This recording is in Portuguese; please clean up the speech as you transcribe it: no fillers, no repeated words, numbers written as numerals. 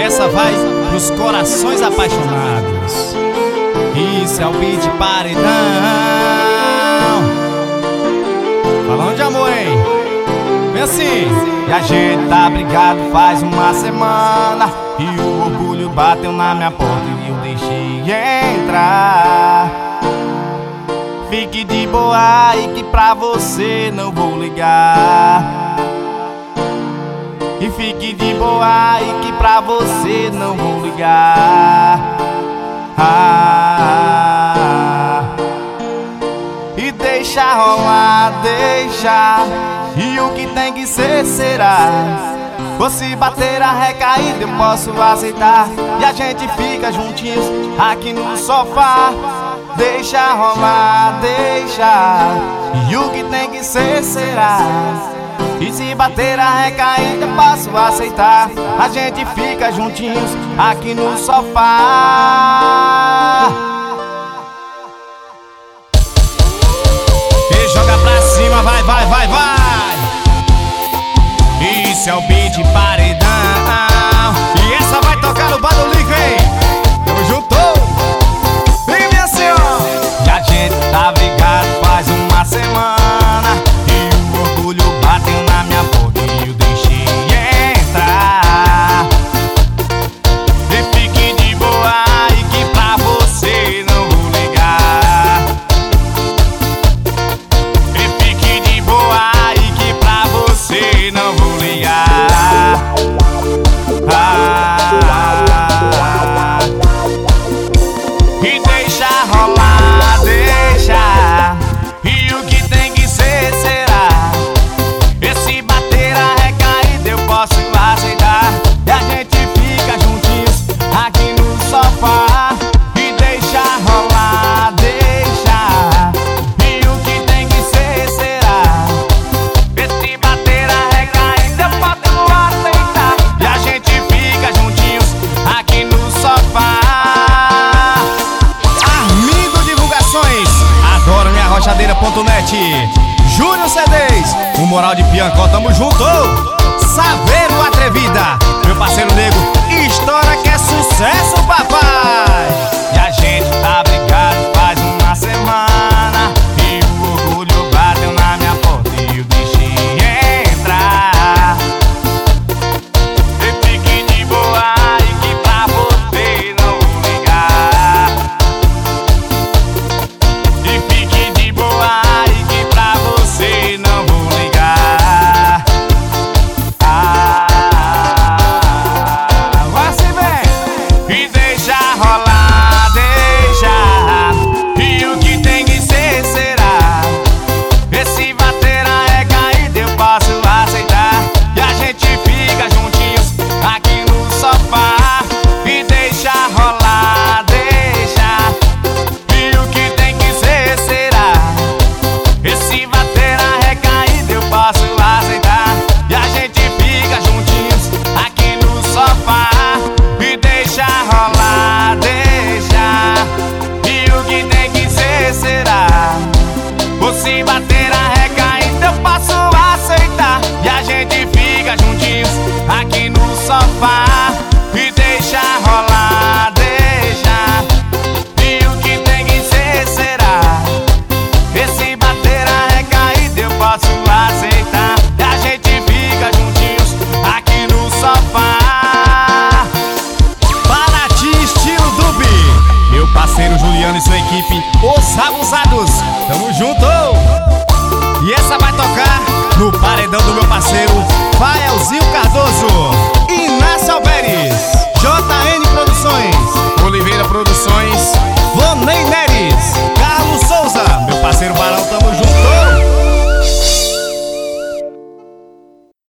E essa vai pros corações apaixonados. Isso é o beat paredão. Falando de amor, hein? Vem assim. E a gente tá brigado faz uma semana, e o orgulho bateu na minha porta e eu deixei entrar. Fique de boa e que pra você não vou ligar. E fique de boa e que pra você não vou ligar. E deixa rolar, deixa. E o que tem que ser, será. Ou se bater a recaída eu posso aceitar. E a gente fica juntinhos aqui no sofá. Deixa rolar, deixa. E o que tem que ser, será. E se bater a recaída eu posso aceitar. A gente fica juntinhos aqui no sofá. E joga pra cima, vai, vai, vai, vai. Isso é o beat paredão. E essa vai tocar no Badulico, hein? Tamo junto. Vem, minha senhora. E a gente tá brigado faz uma semana, e o orgulho bateu na minha porta e eu deixei entrar. E fique de boa e que pra você não vou ligar. E fique de boa e que pra você não vou ligar. E deixa rolar, deixa. E o que tem que ser, será. E se bater a recaída eu posso aceitar. E a gente fica juntinhos aqui no sofá. E deixa rolar, deixa. E o que tem que ser, será. E se bater a recaída eu posso aceitar. E a gente fica juntinhos aqui no sofá. Armindo Divulgações, adoro minha rochadeira.net. Júnior CDs, o Moral de Piancó, tamo junto. Saveiro Atrevida, meu parceiro nego, história que é sucesso, papai. E a gente tá brigado faz uma semana, e o orgulho bateu na minha porta e eu deixei entrar. E fique de boa e que pra você não vou ligar. E fique de boa e que pra você não vou ligar. Vai se ver. E deixa rolar, deixa. E o que tem que ser, será. E se bater a recaída eu posso aceitar. E a gente fica juntinhos aqui no sofá. E deixa rolar, deixa. E o que tem que ser, será. E se bater a recaída eu posso aceitar. E a gente fica juntinhos aqui no sofá. E deixa rolar, deixa. E o que tem que ser, será. Ou se bater a recaída eu posso aceitar. E a gente fica juntinhos aqui no sofá. E deixa rolar, deixa. E o que tem que ser, será. E se bater a recaída eu posso aceitar. E a gente fica juntinhos aqui no sofá. Paraty estilo Dub, meu parceiro Juliano e sua equipe, os abusados.